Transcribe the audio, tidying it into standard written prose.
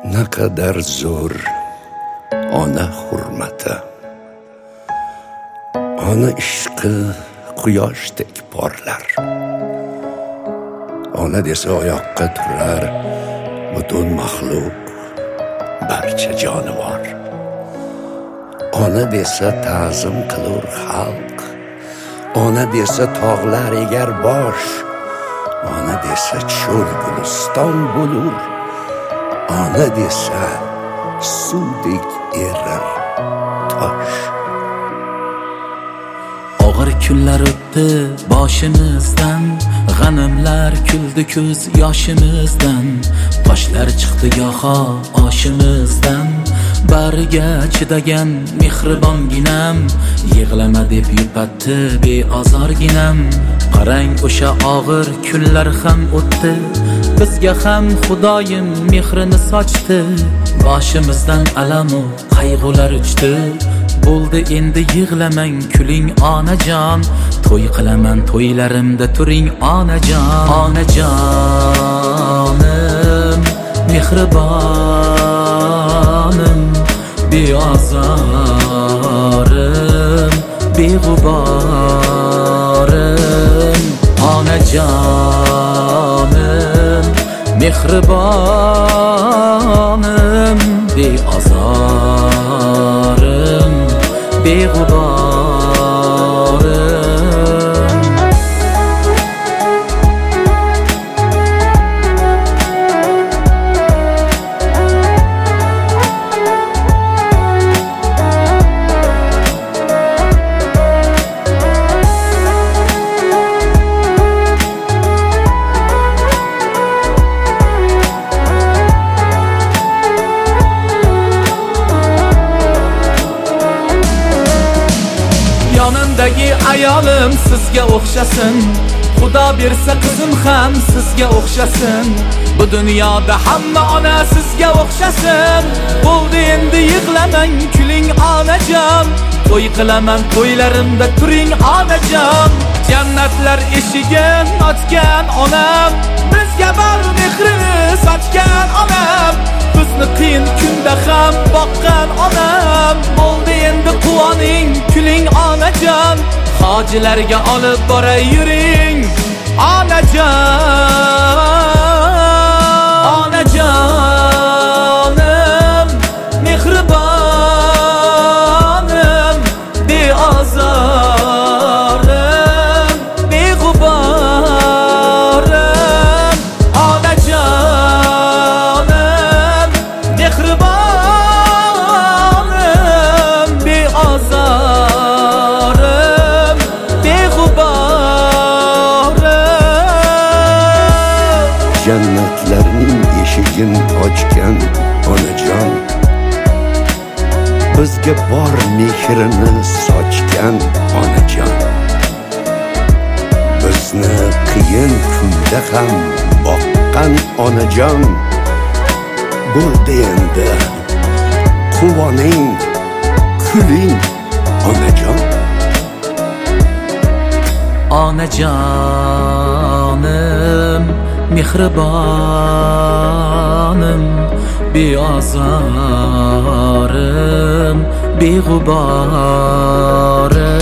Naqadar zo'r ona hurmati, ona ishqi quyoshdek porlar. Ona desa oyoqqa turar butun maxluq, barcha jonivor. Ona desa ta'zim qilur xalq, ona desa tog'lar egar bosh, ona desa cho'l guliston bo'lur, ona desa suvdek erir tosh. Og'ir kunlar o'tdi boshimizdan, g'animlar kuldi ko'z yoshimizdan, toshlar chiqdi goho oshimizdan. Bariga chidagan mehribonginam, yig'lama deb yupatdi beozorginam. Qarang o'sha og'ir kunlar ham o'tdi, bizga ham Xudoyim mehrini sochdi. Boshimizdan alamu qayg'ular uchdi, bo'ldi endi yig'lamang kuling onajon. To'y qilaman to'ylarimda turing onajon. Onajonim mehribonim, beozorim beg'uborim. Onajonim mehribonim, beozorim beg'uborim. Yonimdagi ayolim sizga o'xshasin, Xudo bersa qizim ham sizga o'xshasin. Bu dunyoda hamma ona sizga o'xshasin. Bo'ldi endi yig'lamang kuling onajon. To'y qilaman to'ylarimda turing onajon. Jannatlar eshigin ochgan onam, bizga bor mehrini sochgan onam. Bizni qiyin kunda ham boqqan onam. Bo'ldi endi quvoning kuling onajon. Hojilarga olib boray yuring onajon. Onajonim mehribonim, beozorim beg'uborim. Onajonim mehribonim, beozorim beg'uborim. Jannatlarning eshigin ochgan onajon, bizga bor mehrini sochgan onajon. Bizni qiyin kunda ham boqqan onajon. Bo'ldi endi quvoning kuling onajon. Onajonim mehribonim, beozorim beg'uborim.